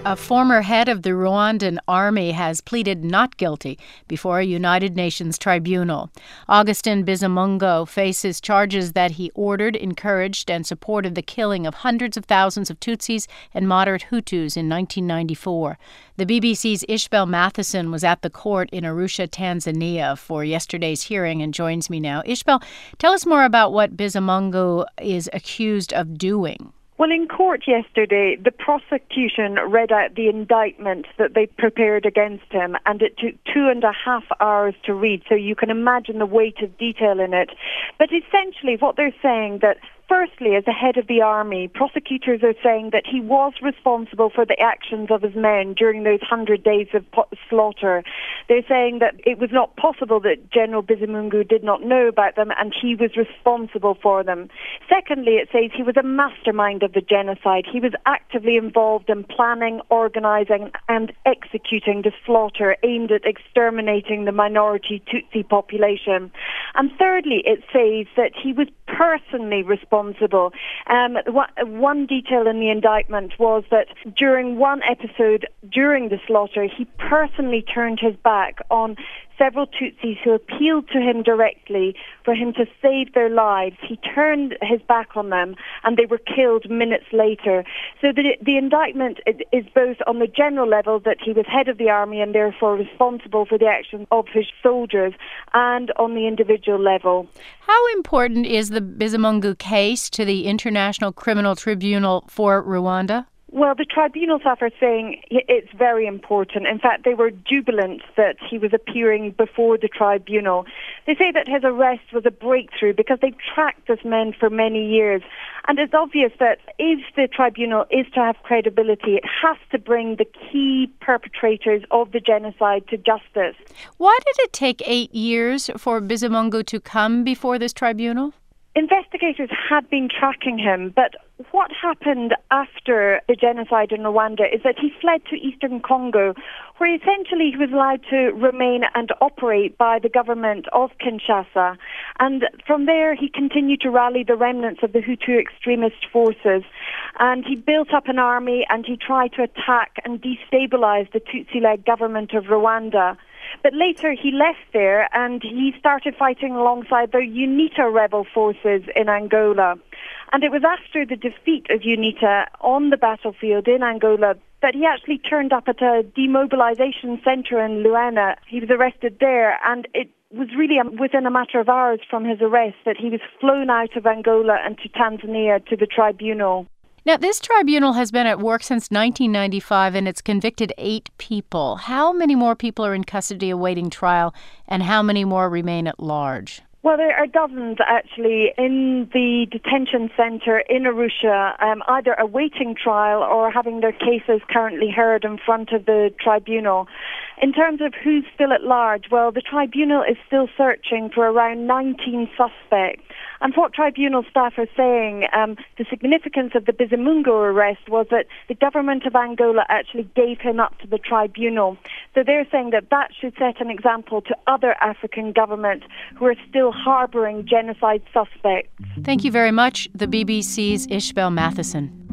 A former head of the Rwandan army has pleaded not guilty before a United Nations tribunal. Augustin Bizimungu faces charges that he ordered, encouraged, and supported the killing of hundreds of thousands of Tutsis and moderate Hutus in 1994. The BBC's Ishbel Matheson was at the court in Arusha, Tanzania for yesterday's hearing and joins me now. Ishbel, tell us more about what Bizimungu is accused of doing. Well, in court yesterday, the prosecution read out the indictment that they prepared against him, and it took 2.5 hours to read, so you can imagine the weight of detail in it. But essentially what they're saying that, firstly, as a head of the army, prosecutors are saying that he was responsible for the actions of his men during those 100 days of slaughter. They're saying that it was not possible that General Bizimungu did not know about them and he was responsible for them. Secondly, it says he was a mastermind of the genocide. He was actively involved in planning, organising and executing the slaughter aimed at exterminating the minority Tutsi population. And thirdly, it says that he was personally responsible. One detail in the indictment was that during one episode during the slaughter, he personally turned his back on several Tutsis who appealed to him directly for him to save their lives. He turned his back on them and they were killed minutes later. So the indictment is both on the general level that he was head of the army and therefore responsible for the actions of his soldiers, and on the individual level. How important is the Bizimungu case to the International Criminal Tribunal for Rwanda? Well, the tribunal staff are saying it's very important. In fact, they were jubilant that he was appearing before the tribunal. They say that his arrest was a breakthrough because they've tracked this man for many years. And it's obvious that if the tribunal is to have credibility, it has to bring the key perpetrators of the genocide to justice. Why did it take 8 years for Bizimungu to come before this tribunal? Investigators had been tracking him, but what happened after the genocide in Rwanda is that he fled to eastern Congo, where essentially he was allowed to remain and operate by the government of Kinshasa. And from there, he continued to rally the remnants of the Hutu extremist forces. And he built up an army and he tried to attack and destabilize the Tutsi-led government of Rwanda. But later he left there and he started fighting alongside the UNITA rebel forces in Angola. And it was after the defeat of UNITA on the battlefield in Angola that he actually turned up at a demobilization center in Luanda. He was arrested there, and it was really within a matter of hours from his arrest that he was flown out of Angola and to Tanzania to the tribunal. Now, this tribunal has been at work since 1995, and it's convicted 8 people. How many more people are in custody awaiting trial, and how many more remain at large? Well, there are dozens, actually, in the detention centre in Arusha, either awaiting trial or having their cases currently heard in front of the tribunal. In terms of who's still at large, well, the tribunal is still searching for around 19 suspects. And what tribunal staff are saying, the significance of the Bizimungu arrest was that the government of Angola actually gave him up to the tribunal. So they're saying that that should set an example to other African governments who are still harbouring genocide suspects. Thank you very much. The BBC's Ishbel Matheson.